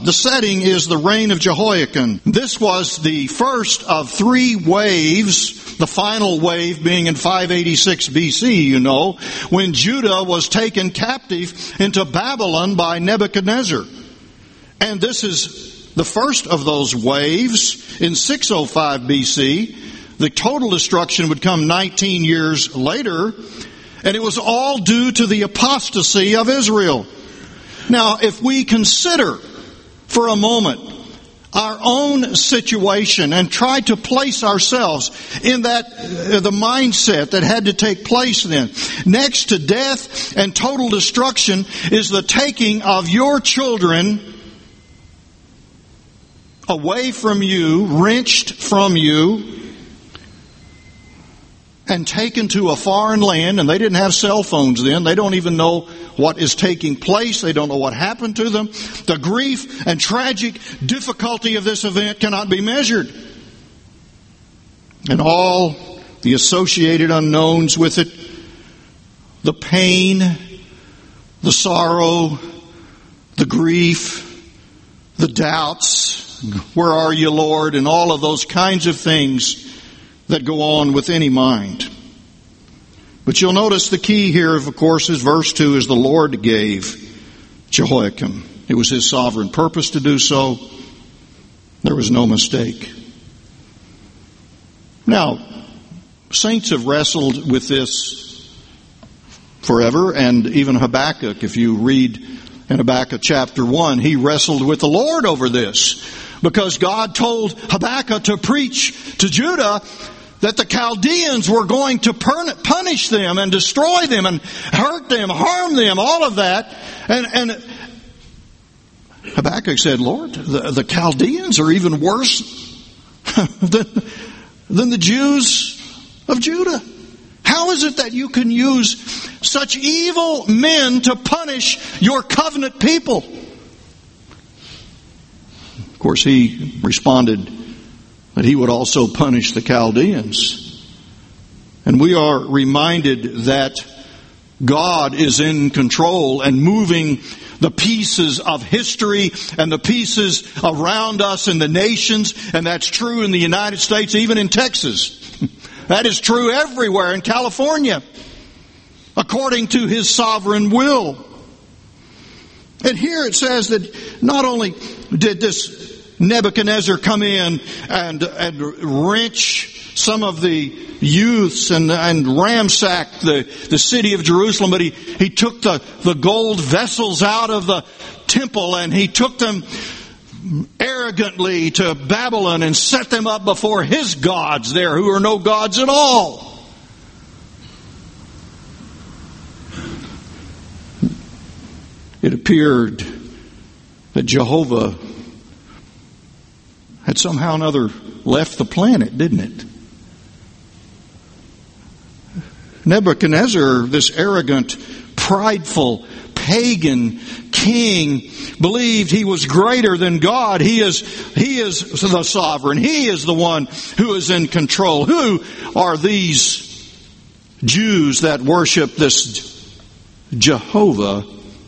The setting is the reign of Jehoiakim. This was the first of 3 waves, the final wave being in 586 BC, when Judah was taken captive into Babylon by Nebuchadnezzar. And this is the first of those waves in 605 BC. The total destruction would come 19 years later, and it was all due to the apostasy of Israel. Now, if we consider for a moment our own situation and try to place ourselves in the mindset that had to take place then. Next to death and total destruction is the taking of your children away from you, wrenched from you, and taken to a foreign land. And they didn't have cell phones then. They don't even know what is taking place. They don't know what happened to them. The grief and tragic difficulty of this event cannot be measured. And all the associated unknowns with it, the pain, the sorrow, the grief, the doubts, where are you, Lord, and all of those kinds of things that go on with any mind. But you'll notice the key here, of course, is verse 2, is the Lord gave Jehoiakim. It was His sovereign purpose to do so. There was no mistake. Now, saints have wrestled with this forever, and even Habakkuk, if you read in Habakkuk chapter 1, he wrestled with the Lord over this, because God told Habakkuk to preach to Judah that the Chaldeans were going to punish them and destroy them and hurt them, harm them, all of that. And Habakkuk said, Lord, the Chaldeans are even worse than the Jews of Judah. How is it that you can use such evil men to punish your covenant people? Of course, he responded that he would also punish the Chaldeans. And we are reminded that God is in control and moving the pieces of history and the pieces around us in the nations. And that's true in the United States, even in Texas. That is true everywhere in California, according to His sovereign will. And here it says that not only did this Nebuchadnezzar come in and wrench some of the youths and ransack the city of Jerusalem, but he took the gold vessels out of the temple and he took them arrogantly to Babylon and set them up before his gods there, who are no gods at all. It appeared that Jehovah had somehow or another left the planet, didn't it? Nebuchadnezzar, this arrogant, prideful, pagan king, believed he was greater than God. He is the sovereign. He is the one who is in control. Who are these Jews that worship this Jehovah?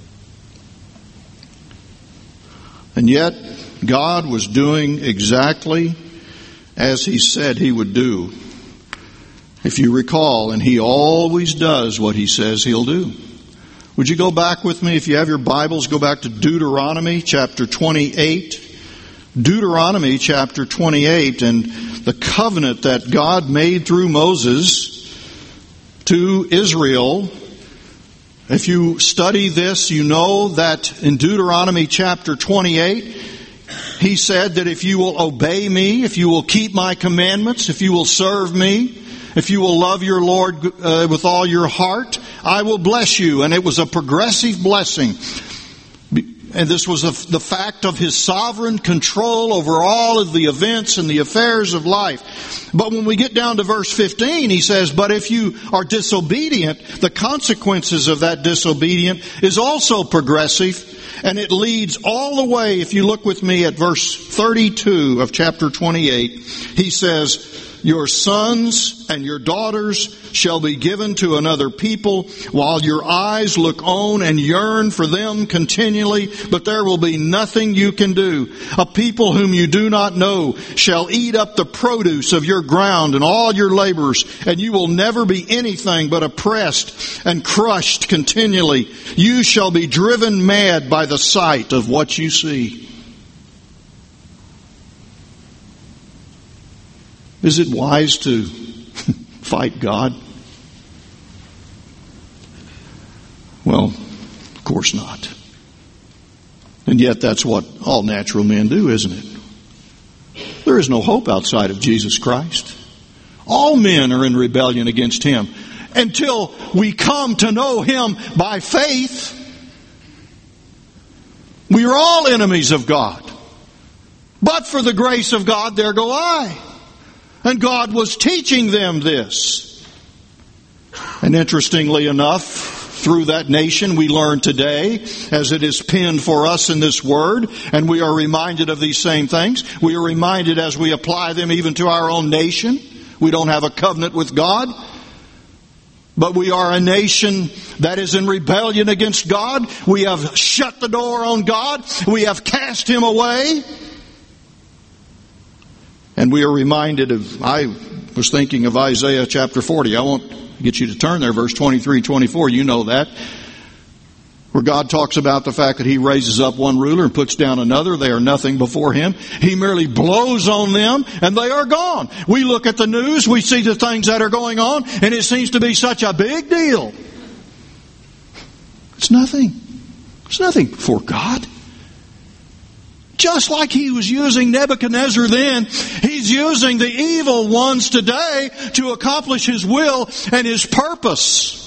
And yet, God was doing exactly as He said He would do. If you recall, and He always does what He says He'll do. Would you go back with me, if you have your Bibles, go back to Deuteronomy chapter 28. Deuteronomy chapter 28 and the covenant that God made through Moses to Israel. If you study this, you know that in Deuteronomy chapter 28, He said that if you will obey me, if you will keep my commandments, if you will serve me, if you will love your Lord with all your heart, I will bless you. And it was a progressive blessing. And this was the fact of His sovereign control over all of the events and the affairs of life. But when we get down to verse 15, He says, but if you are disobedient, the consequences of that disobedience is also progressive. And it leads all the way, if you look with me at verse 32 of chapter 28, He says, your sons and your daughters shall be given to another people, while your eyes look on and yearn for them continually, but there will be nothing you can do. A people whom you do not know shall eat up the produce of your ground and all your labors, and you will never be anything but oppressed and crushed continually. You shall be driven mad by the sight of what you see. Is it wise to fight God? Well, of course not. And yet that's what all natural men do, isn't it? There is no hope outside of Jesus Christ. All men are in rebellion against Him. Until we come to know Him by faith, we are all enemies of God. But for the grace of God, there go I. And God was teaching them this. And interestingly enough, through that nation we learn today, as it is penned for us in this Word, and we are reminded of these same things. We are reminded as we apply them even to our own nation. We don't have a covenant with God, but we are a nation that is in rebellion against God. We have shut the door on God. We have cast Him away. And we are reminded of, I was thinking of Isaiah chapter 40. I won't get you to turn there, verse 23, 24. You know that. Where God talks about the fact that He raises up one ruler and puts down another. They are nothing before Him. He merely blows on them and they are gone. We look at the news, we see the things that are going on, and it seems to be such a big deal. It's nothing. It's nothing before God. Just like He was using Nebuchadnezzar then, He's using the evil ones today to accomplish His will and His purpose.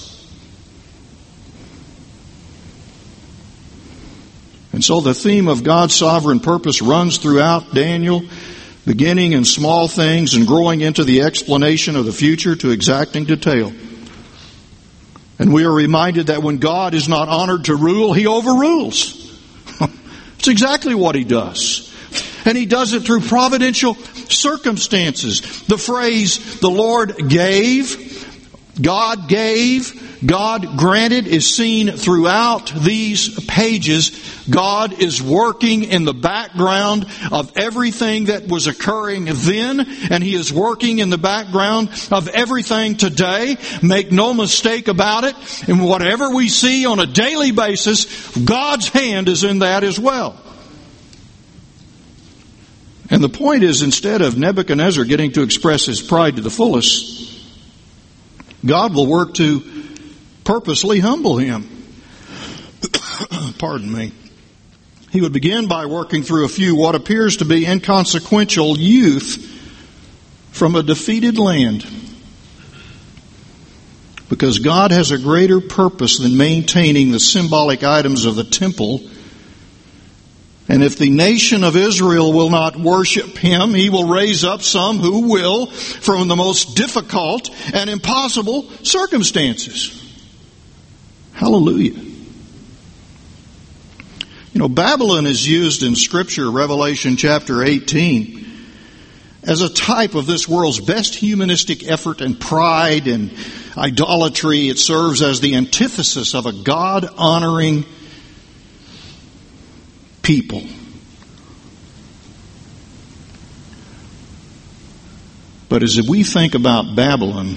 And so the theme of God's sovereign purpose runs throughout Daniel, beginning in small things and growing into the explanation of the future to exacting detail. And we are reminded that when God is not honored to rule, He overrules. It's exactly what He does. And He does it through providential circumstances. The phrase, the Lord gave, God granted is seen throughout these pages. God is working in the background of everything that was occurring then, and He is working in the background of everything today. Make no mistake about it. And whatever we see on a daily basis, God's hand is in that as well. And the point is, instead of Nebuchadnezzar getting to express his pride to the fullest, God will work to purposely humble him. Pardon me. He would begin by working through a few what appears to be inconsequential youth from a defeated land. Because God has a greater purpose than maintaining the symbolic items of the temple. And if the nation of Israel will not worship Him, He will raise up some who will from the most difficult and impossible circumstances. Hallelujah. You know, Babylon is used in Scripture, Revelation chapter 18, as a type of this world's best humanistic effort and pride and idolatry. It serves as the antithesis of a God-honoring people. But as we think about Babylon,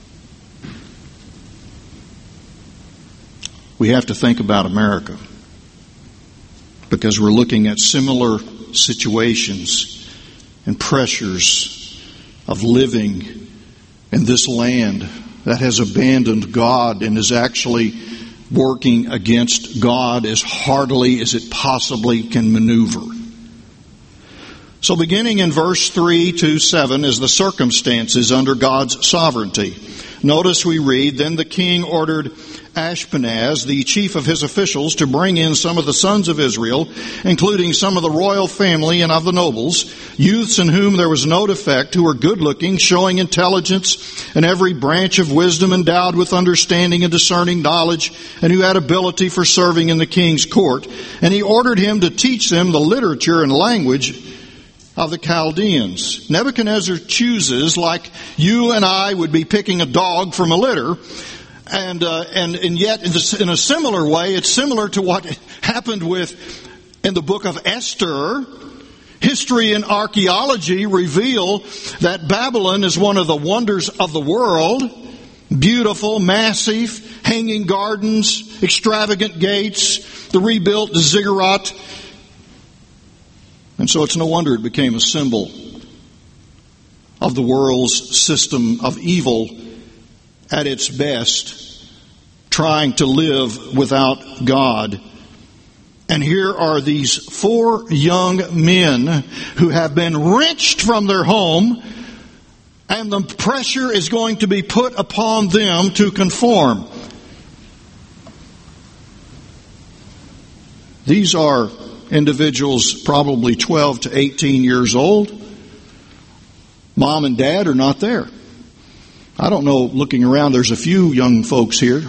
we have to think about America, because we're looking at similar situations and pressures of living in this land that has abandoned God and is actually working against God as heartily as it possibly can maneuver. So beginning in verse 3 to 7 is the circumstances under God's sovereignty. Notice we read, "Then the king ordered Ashpenaz, the chief of his officials, to bring in some of the sons of Israel, including some of the royal family and of the nobles, youths in whom there was no defect, who were good-looking, showing intelligence and every branch of wisdom, endowed with understanding and discerning knowledge, and who had ability for serving in the king's court. And he ordered him to teach them the literature and language of the Chaldeans. Nebuchadnezzar chooses, like you and I would be picking a dog from a litter, and yet in a similar way, it's similar to what happened in the book of Esther. History and archaeology reveal that Babylon is one of the wonders of the world. Beautiful, massive, hanging gardens, extravagant gates, the rebuilt ziggurat. And so it's no wonder it became a symbol of the world's system of evil at its best, trying to live without God. And here are these 4 young men who have been wrenched from their home, and the pressure is going to be put upon them to conform. These are individuals probably 12 to 18 years old. Mom and dad are not there. I don't know, looking around, there's a few young folks here.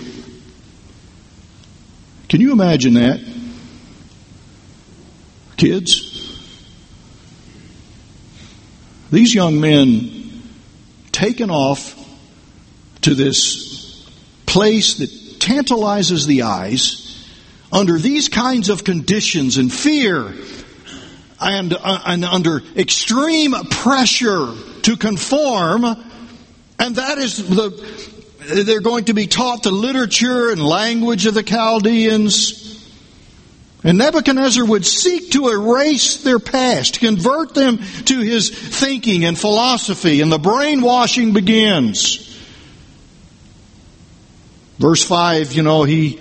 Can you imagine that? Kids? These young men taken off to this place that tantalizes the eyes under these kinds of conditions and fear and under extreme pressure to conform. And that is they're going to be taught the literature and language of the Chaldeans. And Nebuchadnezzar would seek to erase their past, convert them to his thinking and philosophy, and the brainwashing begins. Verse 5, he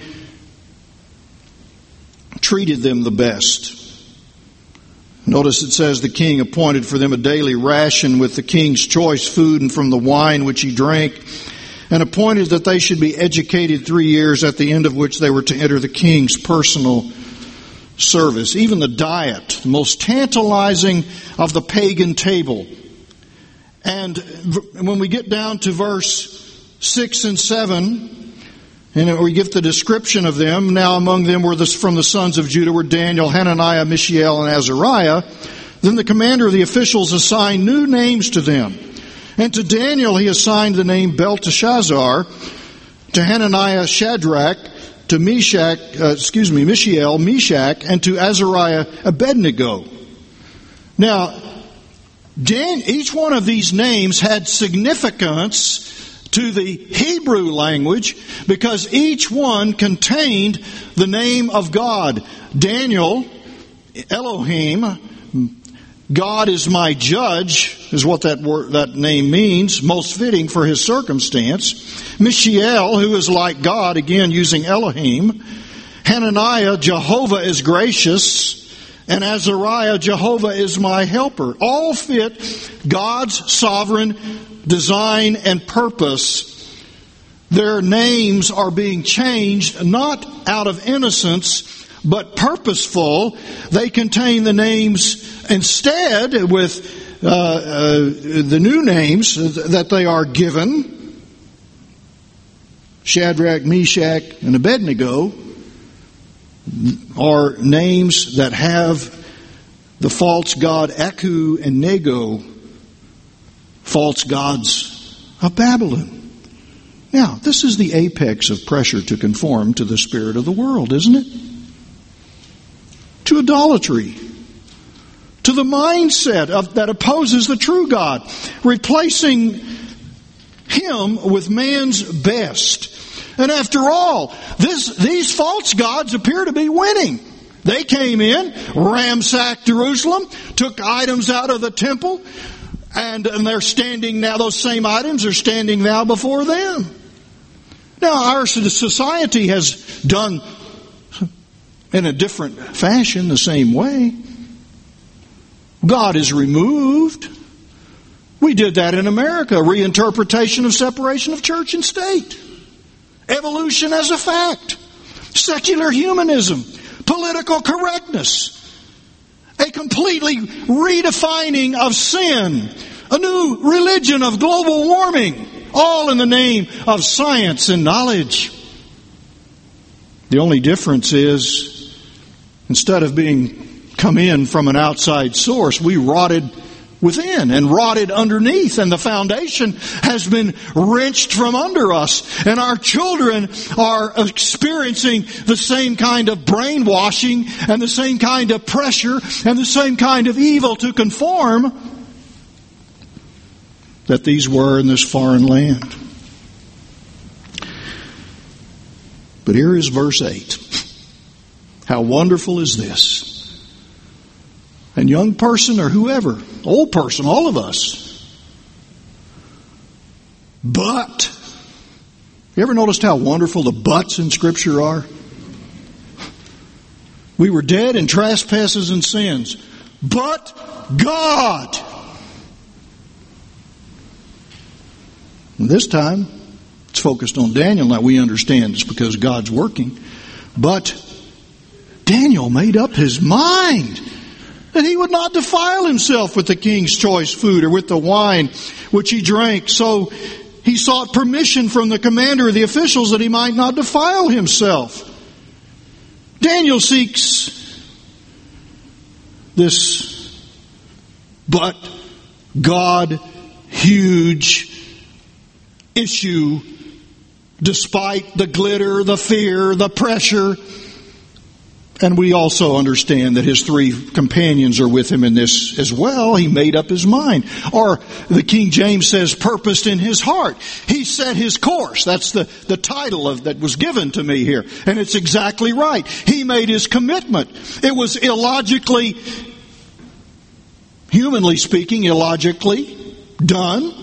treated them the best. Notice it says the king appointed for them a daily ration with the king's choice food and from the wine which he drank, and appointed that they should be educated 3 years, at the end of which they were to enter the king's personal service. Even the diet, the most tantalizing of the pagan table. And when we get down to verse 6 and 7, and we give the description of them. Now among them were from the sons of Judah were Daniel, Hananiah, Mishael, and Azariah. Then the commander of the officials assigned new names to them. And to Daniel he assigned the name Belteshazzar, to Hananiah Shadrach, to Mishael, Meshach, and to Azariah Abednego. Now, each one of these names had significance to the Hebrew language because each one contained the name of God. Daniel, Elohim, God is my judge, is what that name means, most fitting for his circumstance. Mishael, who is like God, again using Elohim. Hananiah, Jehovah is gracious. And Azariah, Jehovah is my helper. All fit God's sovereign design and purpose. Their names are being changed not out of innocence, but purposeful. They contain the names instead with the new names that they are given. Shadrach, Meshach, and Abednego are names that have the false god Aku and Nego, false gods of Babylon. Now, this is the apex of pressure to conform to the spirit of the world, isn't it? To idolatry, to the mindset that opposes the true God, replacing Him with man's best. And after all, these false gods appear to be winning. They came in, ransacked Jerusalem, took items out of the temple, and they're standing now, those same items are standing now before them. Now, our society has done in a different fashion the same way. God is removed. We did that in America, reinterpretation of separation of church and state. Evolution as a fact. Secular humanism. Political correctness. A completely redefining of sin. A new religion of global warming. All in the name of science and knowledge. The only difference is, instead of being come in from an outside source. We rotted within and rotted underneath, and the foundation has been wrenched from under us, and our children are experiencing the same kind of brainwashing and the same kind of pressure and the same kind of evil to conform that these were in this foreign land. But here is verse 8. How wonderful is this? And young person or whoever, old person, all of us. But, you ever noticed how wonderful the buts in Scripture are? We were dead in trespasses and sins. But God. And this time, it's focused on Daniel. Now we understand it's because God's working. But Daniel made up his mind that he would not defile himself with the king's choice food or with the wine which he drank. So he sought permission from the commander of the officials that he might not defile himself. Daniel seeks this but God huge issue despite the glitter, the fear, the pressure. And we also understand that his three companions are with him in this as well. He made up his mind. Or the King James says, purposed in his heart. He set his course. That's the title that was given to me here. And it's exactly right. He made his commitment. It was illogically, humanly speaking, illogically done.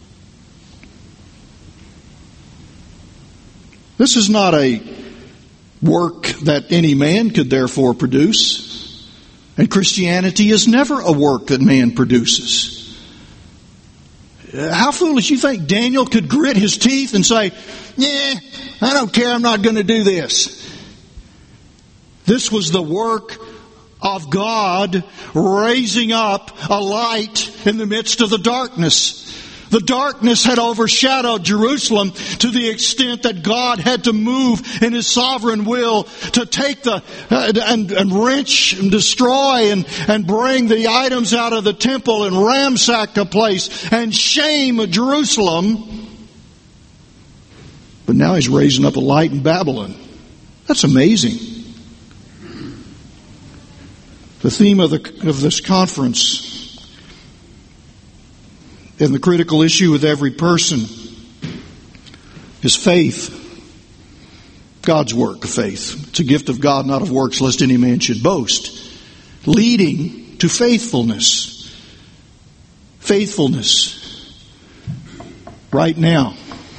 This is not a work that any man could therefore produce. And Christianity is never a work that man produces. How foolish you think Daniel could grit his teeth and say, I don't care, I'm not going to do this. This was the work of God raising up a light in the midst of the darkness. The darkness had overshadowed Jerusalem to the extent that God had to move in His sovereign will to take and wrench and destroy and bring the items out of the temple and ransack the place and shame Jerusalem. But now He's raising up a light in Babylon. That's amazing. The theme of this conference and the critical issue with every person is faith. God's work of faith. It's a gift of God, not of works, lest any man should boast. Leading to faithfulness. Faithfulness. Right now,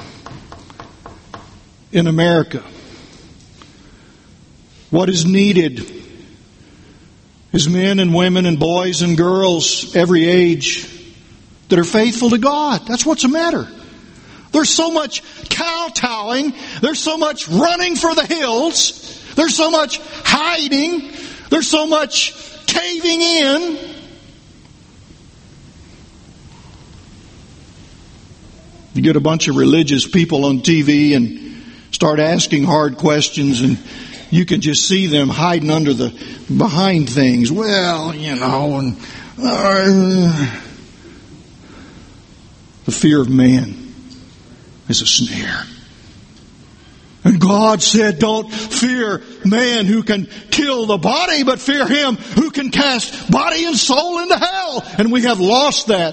in America, what is needed is men and women and boys and girls, every age, that are faithful to God. That's what's the matter. There's so much kowtowing. There's so much running for the hills. There's so much hiding. There's so much caving in. You get a bunch of religious people on TV and start asking hard questions, and you can just see them hiding behind things. Well, and the fear of man is a snare. And God said, don't fear man who can kill the body, but fear Him who can cast body and soul into hell. And we have lost that.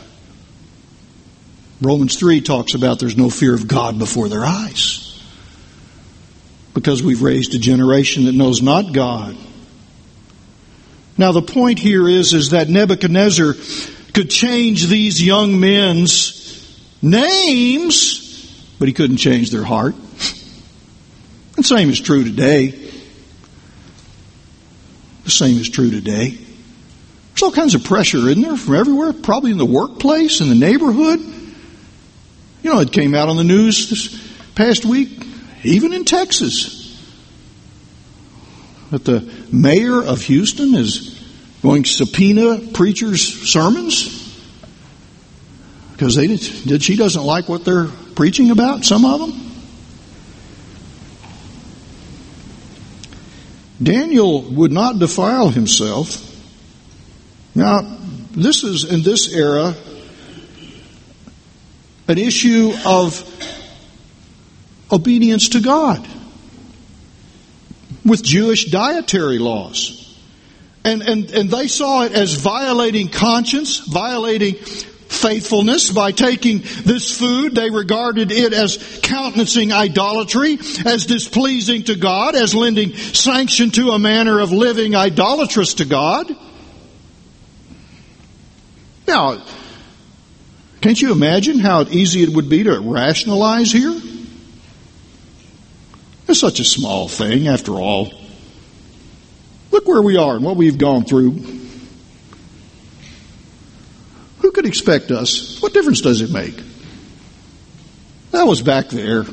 Romans 3 talks about there's no fear of God before their eyes. Because we've raised a generation that knows not God. Now the point here is that Nebuchadnezzar could change these young men's names, but he couldn't change their heart. The same is true today. The same is true today. There's all kinds of pressure, isn't there, from everywhere? Probably in the workplace, in the neighborhood. It came out on the news this past week, even in Texas, that the mayor of Houston is going to subpoena preachers' sermons because she doesn't like what they're preaching about, some of them. Daniel would not defile himself. Now, this is, in this era, an issue of obedience to God with Jewish dietary laws. And they saw it as violating conscience, violating faithfulness by taking this food. They regarded it as countenancing idolatry, as displeasing to God, as lending sanction to a manner of living idolatrous to God. Now, can't you imagine how easy it would be to rationalize here? It's such a small thing, after all. Look where we are and what we've gone through. Who could expect us? What difference does it make? That was back there.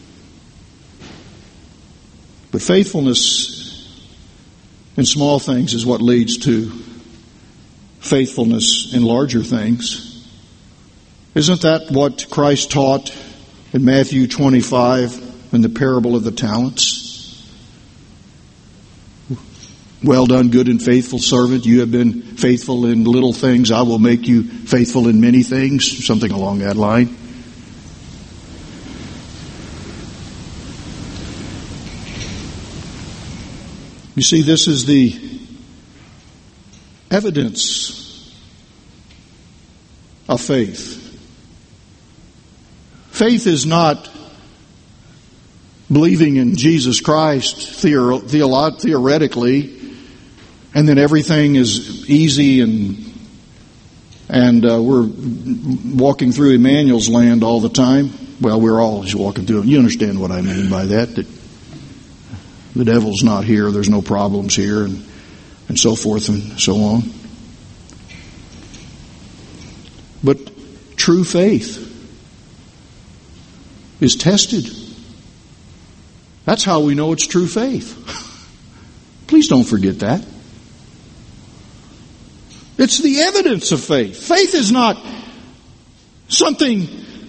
But faithfulness in small things is what leads to faithfulness in larger things. Isn't that what Christ taught in Matthew 25 in the parable of the talents? Well done, good and faithful servant. You have been faithful in little things. I will make you faithful in many things. Something along that line. You see, this is the evidence of faith. Faith is not believing in Jesus Christ theoretically, and then everything is easy and we're walking through Emmanuel's land all the time. Well, we're always walking through it. You understand what I mean by that? That the devil's not here, there's no problems here, and so forth and so on. But true faith is tested. That's how we know it's true faith. Please don't forget that. It's the evidence of faith. Faith is not something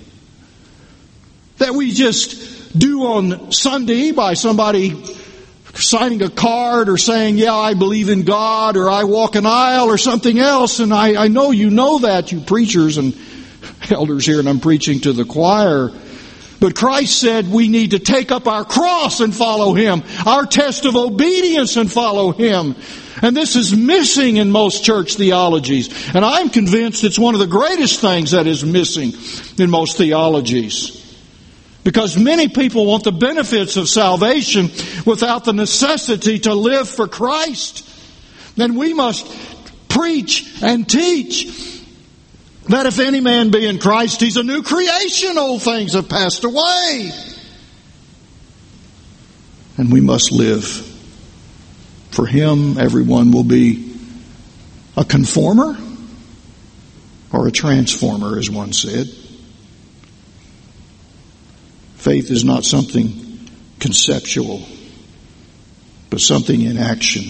that we just do on Sunday by somebody signing a card or saying, yeah, I believe in God, or I walk an aisle or something else. And I know you know that, you preachers and elders here, and I'm preaching to the choir. But Christ said we need to take up our cross and follow Him, our test of obedience and follow Him. And this is missing in most church theologies. And I'm convinced it's one of the greatest things that is missing in most theologies. Because many people want the benefits of salvation without the necessity to live for Christ. Then we must preach and teach that if any man be in Christ, he's a new creation. Old things have passed away. And we must live for Him. Everyone will be a conformer or a transformer, as one said. Faith is not something conceptual, but something in action.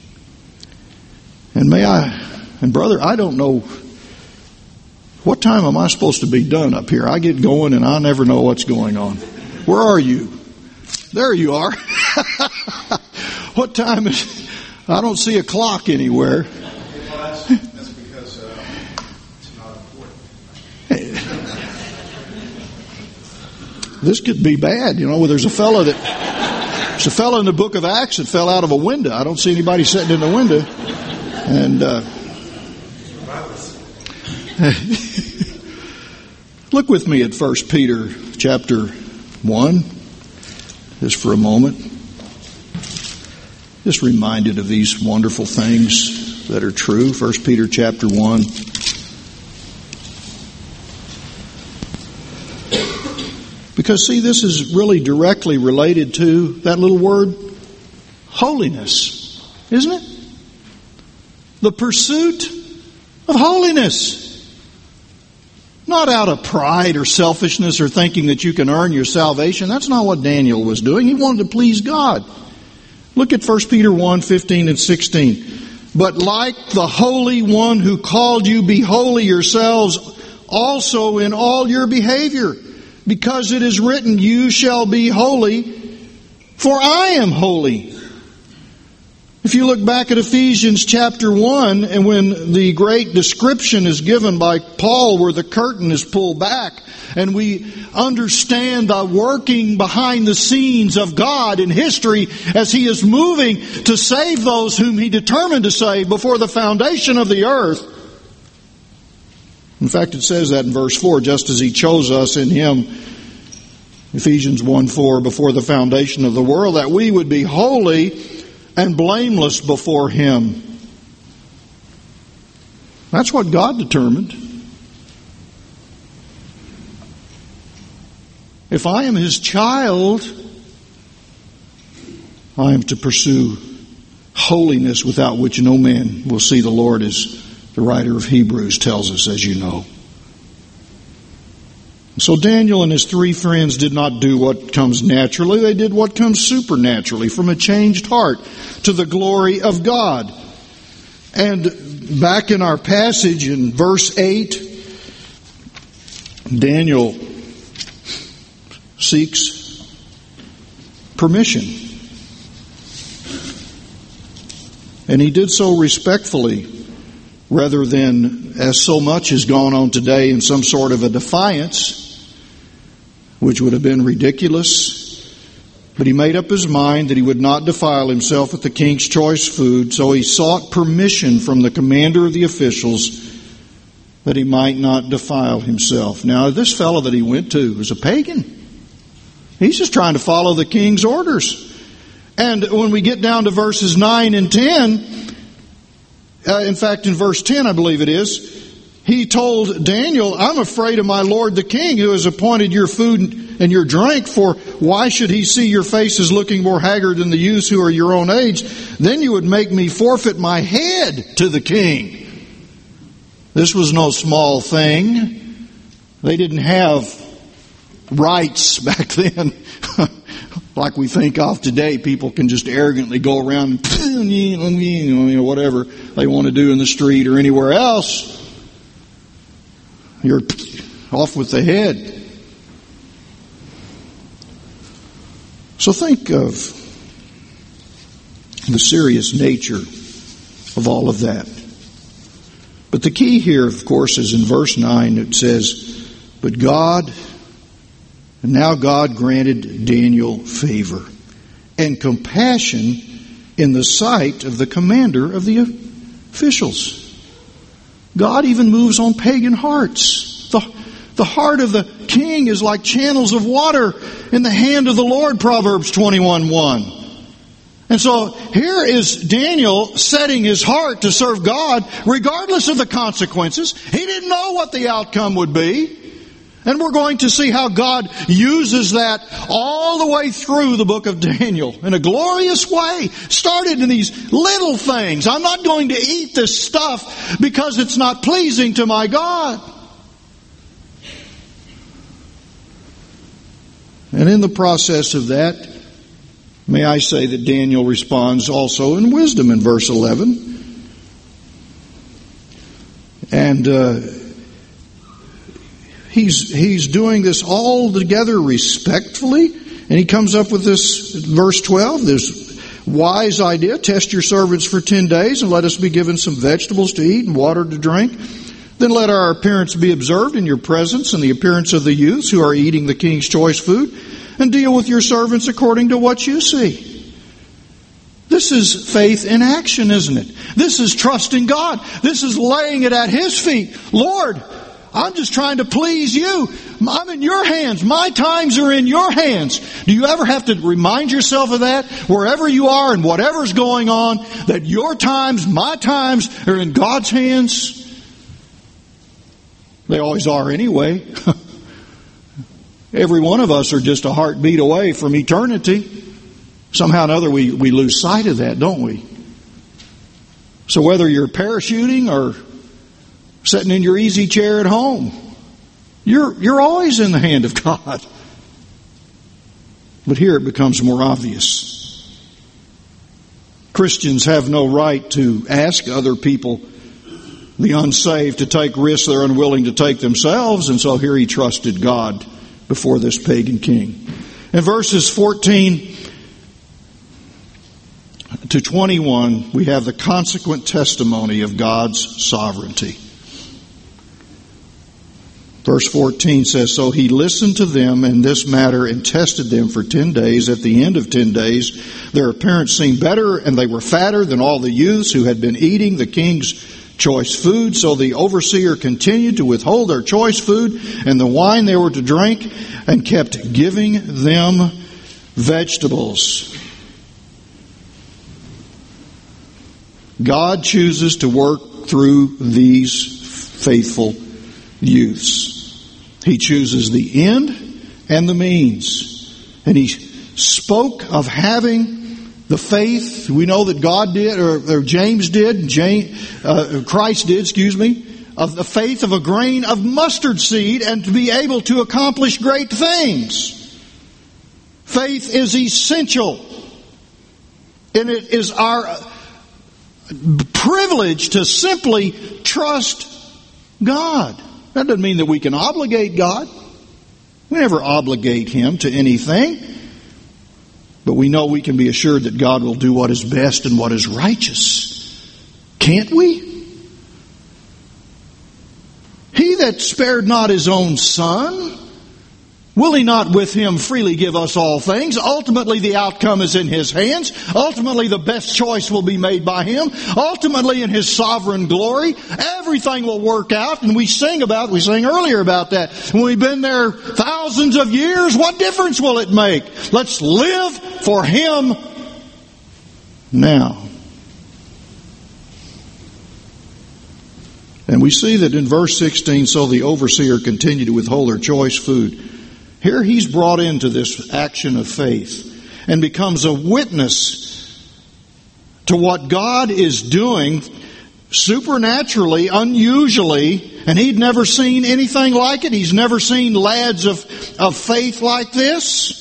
And brother, I don't know, what time am I supposed to be done up here? I get going and I never know what's going on. Where are you? There you are. What time is? I don't see a clock anywhere. That's because it's not important. This could be bad, you know. There's a fellow in the book of Acts that fell out of a window. I don't see anybody sitting in the window, and look with me at 1 Peter chapter 1, just for a moment. Just reminded of these wonderful things that are true. 1 Peter chapter 1. Because, see, this is really directly related to that little word, holiness, isn't it? The pursuit of holiness. Not out of pride or selfishness or thinking that you can earn your salvation. That's not what Daniel was doing. He wanted to please God. Look at 1 Peter 1, 15 and 16. But like the Holy One who called you, be holy yourselves also in all your behavior. Because it is written, you shall be holy, for I am holy. If you look back at Ephesians chapter 1, and when the great description is given by Paul where the curtain is pulled back, and we understand the working behind the scenes of God in history as He is moving to save those whom He determined to save before the foundation of the earth. In fact, it says that in verse 4, just as He chose us in Him, Ephesians 1:4, before the foundation of the world, that we would be holy and blameless before Him. That's what God determined. If I am His child, I am to pursue holiness without which no man will see the Lord, as the writer of Hebrews tells us, as you know. So Daniel and his three friends did not do what comes naturally. They did what comes supernaturally, from a changed heart to the glory of God. And back in our passage in verse 8, Daniel seeks permission. And he did so respectfully, rather than, as so much has gone on today, in some sort of a defiance, which would have been ridiculous. But he made up his mind that he would not defile himself with the king's choice food, so he sought permission from the commander of the officials that he might not defile himself. Now, this fellow that he went to was a pagan. He's just trying to follow the king's orders. And when we get down to verses 9 and 10, in fact, in verse 10, I believe it is, he told Daniel, I'm afraid of my lord the king, who has appointed your food and your drink, for why should he see your faces looking more haggard than the youths who are your own age? Then you would make me forfeit my head to the king. This was no small thing. They didn't have rights back then. Like we think of today, people can just arrogantly go around and whatever they want to do in the street or anywhere else. You're off with the head. So think of the serious nature of all of that. But the key here, of course, is in verse 9. It says, but God, and now God granted Daniel favor and compassion in the sight of the commander of the officials. God even moves on pagan hearts. The heart of the king is like channels of water in the hand of the Lord, Proverbs 21:1. And so here is Daniel setting his heart to serve God regardless of the consequences. He didn't know what the outcome would be. And we're going to see how God uses that all the way through the book of Daniel in a glorious way. Started in these little things. I'm not going to eat this stuff because it's not pleasing to my God. And in the process of that, may I say that Daniel responds also in wisdom in verse 11. And He's doing this all together respectfully. And he comes up with this, verse 12, this wise idea. Test your servants for 10 days and let us be given some vegetables to eat and water to drink. Then let our appearance be observed in your presence and the appearance of the youths who are eating the king's choice food. And deal with your servants according to what you see. This is faith in action, isn't it? This is trusting God. This is laying it at His feet. Lord, I'm just trying to please you. I'm in your hands. My times are in your hands. Do you ever have to remind yourself of that? Wherever you are and whatever's going on, that your times, my times, are in God's hands? They always are anyway. Every one of us are just a heartbeat away from eternity. Somehow or another we lose sight of that, don't we? So whether you're parachuting or sitting in your easy chair at home, you're always in the hand of God. But here it becomes more obvious. Christians have no right to ask other people, the unsaved, to take risks they're unwilling to take themselves. And so here he trusted God before this pagan king. In verses 14 to 21, we have the consequent testimony of God's sovereignty. Verse 14 says, "So he listened to them in this matter and tested them for 10 days. At the end of 10 days, their appearance seemed better, and they were fatter than all the youths who had been eating the king's choice food. So the overseer continued to withhold their choice food and the wine they were to drink, and kept giving them vegetables." God chooses to work through these faithful youths. He chooses the end and the means. And he spoke of having the faith. We know that God did, or James did, Christ did, of the faith of a grain of mustard seed, and to be able to accomplish great things. Faith is essential. And it is our privilege to simply trust God. That doesn't mean that we can obligate God. We never obligate Him to anything. But we know we can be assured that God will do what is best and what is righteous. Can't we? He that spared not His own Son, will He not with Him freely give us all things? Ultimately, the outcome is in His hands. Ultimately, the best choice will be made by Him. Ultimately, in His sovereign glory, everything will work out. And we sang earlier about that. When we've been there thousands of years, what difference will it make? Let's live for Him now. And we see that in verse 16, "So the overseer continued to withhold their choice food." Here he's brought into this action of faith and becomes a witness to what God is doing supernaturally, unusually, and he'd never seen anything like it. He's never seen lads of faith like this.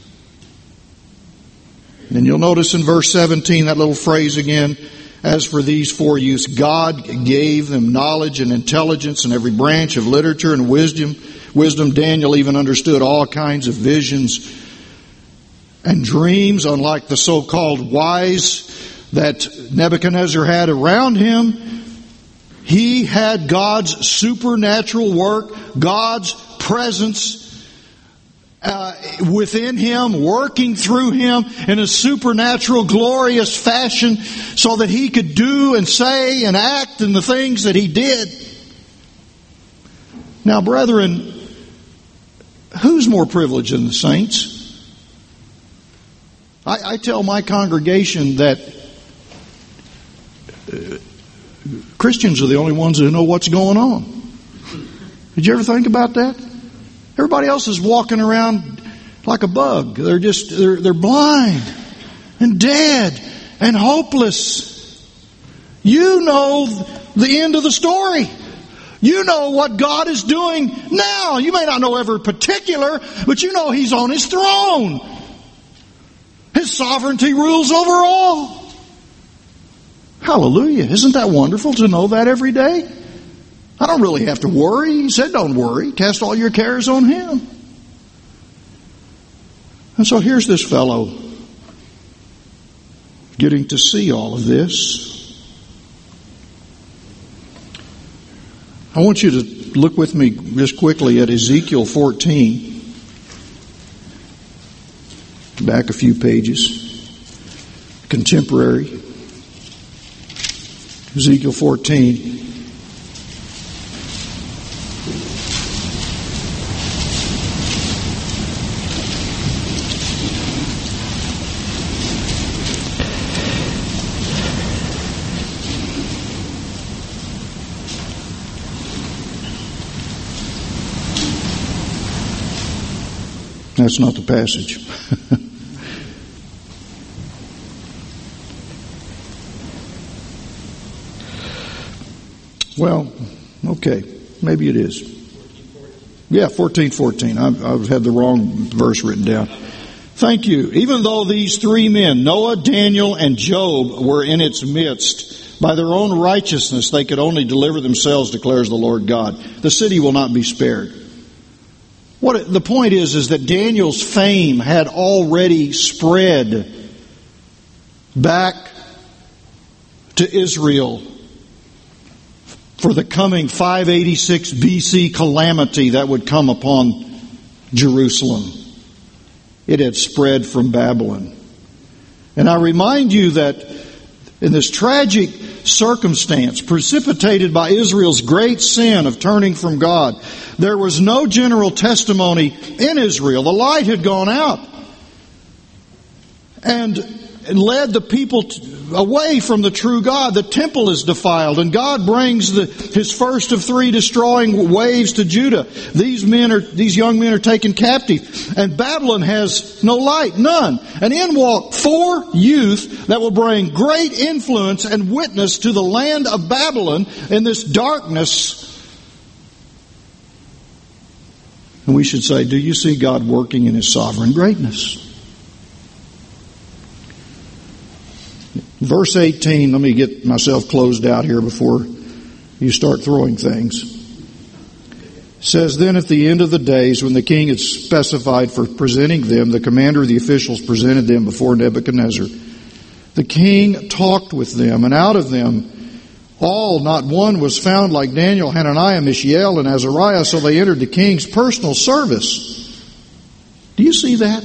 And you'll notice in verse 17 that little phrase again, "As for these 4 youths, God gave them knowledge and intelligence in every branch of literature and wisdom. Daniel even understood all kinds of visions and dreams, unlike the so-called wise that Nebuchadnezzar had around him. He had God's supernatural work, God's presence within him, working through him in a supernatural, glorious fashion so that he could do and say and act in the things that he did. Now, brethren, who's more privileged than the saints? I tell my congregation that Christians are the only ones who know what's going on. Did you ever think about that? Everybody else is walking around like a bug. They're blind and dead and hopeless. You know the end of the story. You know what God is doing now. You may not know every particular, but you know He's on His throne. His sovereignty rules over all. Hallelujah. Isn't that wonderful to know that every day? I don't really have to worry. He said, don't worry. Cast all your cares on Him. And so here's this fellow getting to see all of this. I want you to look with me just quickly at Ezekiel 14. Back a few pages. Contemporary. Ezekiel 14. That's not the passage. Well, okay. Maybe it is. Yeah, 14:14. I've had the wrong verse written down. Thank you. Even though these 3 men, Noah, Daniel, and Job, were in its midst, by their own righteousness they could only deliver themselves, declares the Lord God. The city will not be spared. The point is that Daniel's fame had already spread back to Israel for the coming 586 BC calamity that would come upon Jerusalem. It had spread from Babylon. And I remind you that in this tragic circumstance precipitated by Israel's great sin of turning from God, there was no general testimony in Israel. The light had gone out and led the people away from the true God. The temple is defiled, and God brings His first of 3 destroying waves to Judah. These young men are taken captive, and Babylon has no light, none. And in walk 4 youth that will bring great influence and witness to the land of Babylon in this darkness. And we should say, do you see God working in His sovereign greatness? Verse 18, let me get myself closed out here before you start throwing things. It says, then at the end of the days, when the king had specified for presenting them, the commander of the officials presented them before Nebuchadnezzar. The king talked with them, and out of them all, not one was found like Daniel, Hananiah, Mishael, and Azariah, so they entered the king's personal service. Do you see that?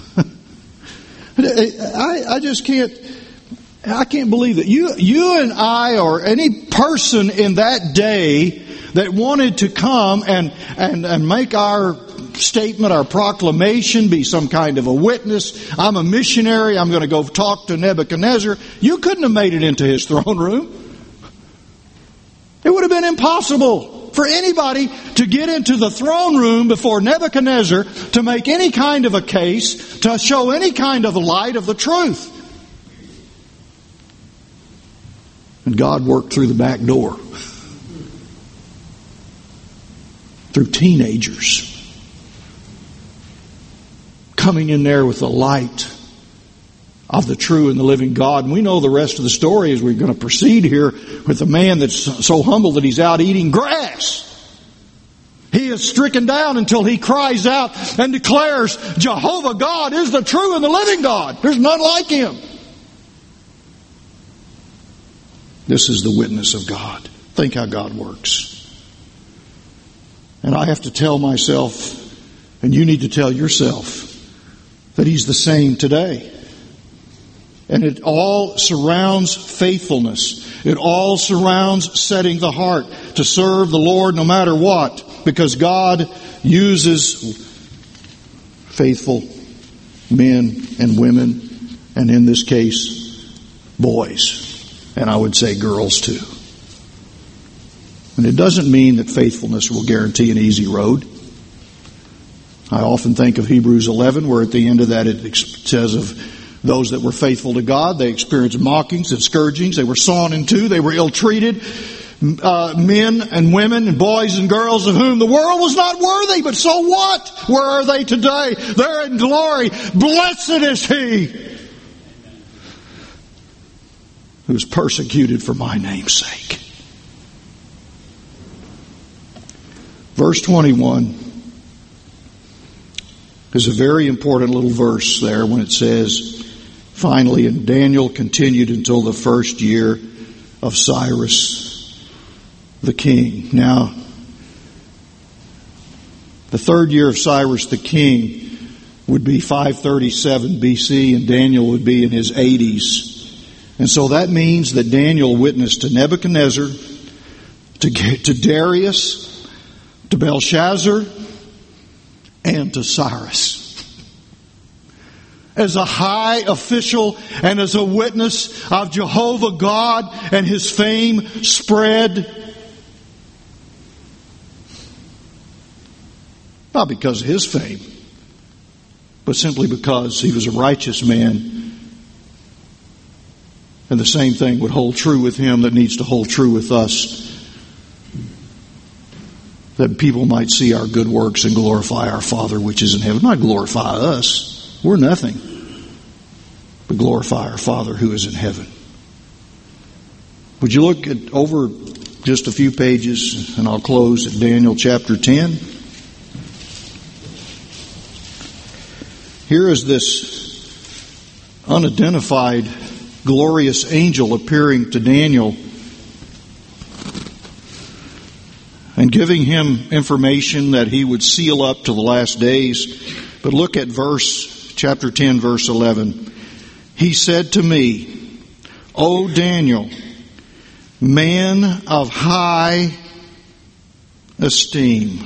I just can't... I can't believe that you and I or any person in that day that wanted to come and make our statement, our proclamation, be some kind of a witness. I'm a missionary. I'm going to go talk to Nebuchadnezzar. You couldn't have made it into his throne room. It would have been impossible for anybody to get into the throne room before Nebuchadnezzar to make any kind of a case, to show any kind of light of the truth. And God worked through the back door. Through teenagers. Coming in there with the light of the true and the living God. And we know the rest of the story as we're going to proceed here with a man that's so humble that he's out eating grass. He is stricken down until he cries out and declares, Jehovah God is the true and the living God. There's none like Him. This is the witness of God. Think how God works. And I have to tell myself, and you need to tell yourself, that He's the same today. And it all surrounds faithfulness. It all surrounds setting the heart to serve the Lord no matter what. Because God uses faithful men and women, and in this case, boys. And I would say girls too. And it doesn't mean that faithfulness will guarantee an easy road. I often think of Hebrews 11, where at the end of that it says of those that were faithful to God, they experienced mockings and scourgings. They were sawn in two. They were ill-treated. Men and women and boys and girls of whom the world was not worthy. But so what? Where are they today? They're in glory. Blessed is He who's persecuted for my name's sake. Verse 21 is a very important little verse there when it says, finally, and Daniel continued until the first year of Cyrus the king. Now, the third year of Cyrus the king would be 537 BC, and Daniel would be in his 80s. And so that means that Daniel witnessed to Nebuchadnezzar, to Darius, to Belshazzar, and to Cyrus. As a high official and as a witness of Jehovah God, and His fame spread. Not because of his fame, but simply because he was a righteous man. And the same thing would hold true with him that needs to hold true with us. That people might see our good works and glorify our Father which is in heaven. Not glorify us. We're nothing. But glorify our Father who is in heaven. Would you look at over just a few pages, and I'll close at Daniel chapter 10. Here is this unidentified glorious angel appearing to Daniel and giving him information that he would seal up to the last days. But look at chapter 10, verse 11. He said to me, O Daniel, man of high esteem.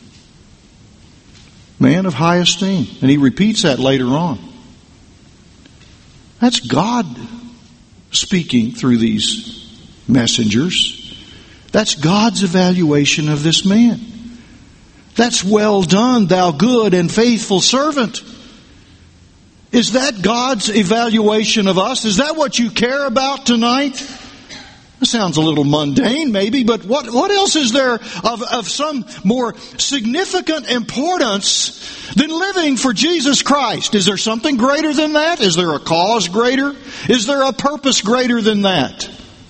Man of high esteem. And he repeats that later on. That's God speaking through these messengers. That's God's evaluation of this man. That's well done, thou good and faithful servant. Is that God's evaluation of us? Is that what you care about tonight? It sounds a little mundane maybe, but what else is there of some more significant importance than living for Jesus Christ? Is there something greater than that? Is there a cause greater? Is there a purpose greater than that?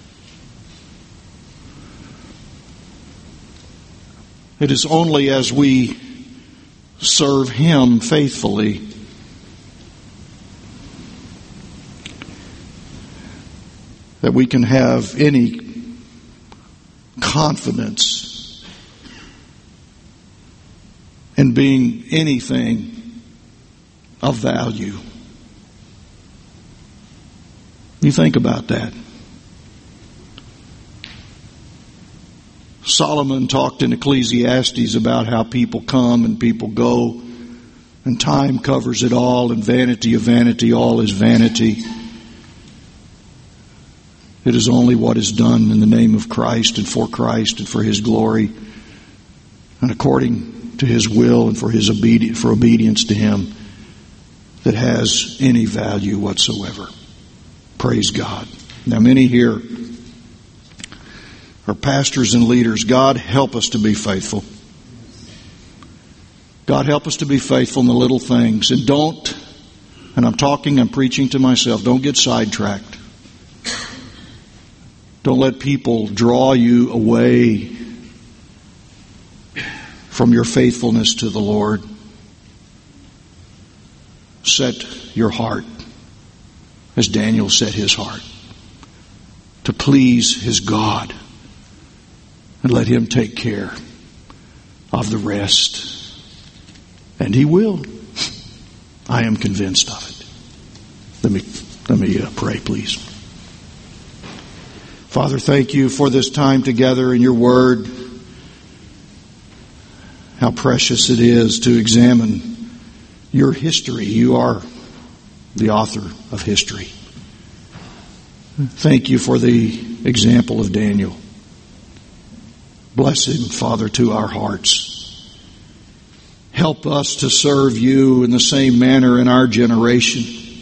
It is only as we serve Him faithfully that we can have any confidence in being anything of value. You think about that. Solomon talked in Ecclesiastes about how people come and people go, and time covers it all, and vanity of vanity, all is vanity. It is only what is done in the name of Christ and for His glory and according to His will and for obedience to Him that has any value whatsoever. Praise God. Now many here are pastors and leaders. God help us to be faithful. God help us to be faithful in the little things. And I'm preaching to myself, don't get sidetracked. Don't let people draw you away from your faithfulness to the Lord. Set your heart, as Daniel set his heart, to please his God. And let Him take care of the rest. And He will. I am convinced of it. Let me pray, please. Father, thank You for this time together in Your Word. How precious it is to examine Your history. You are the author of history. Thank You for the example of Daniel. Bless him, Father, to our hearts. Help us to serve You in the same manner in our generation.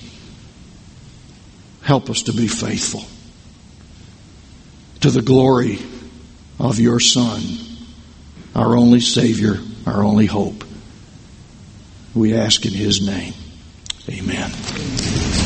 Help us to be faithful to the glory of Your Son, our only Savior, our only hope. We ask in His name. Amen.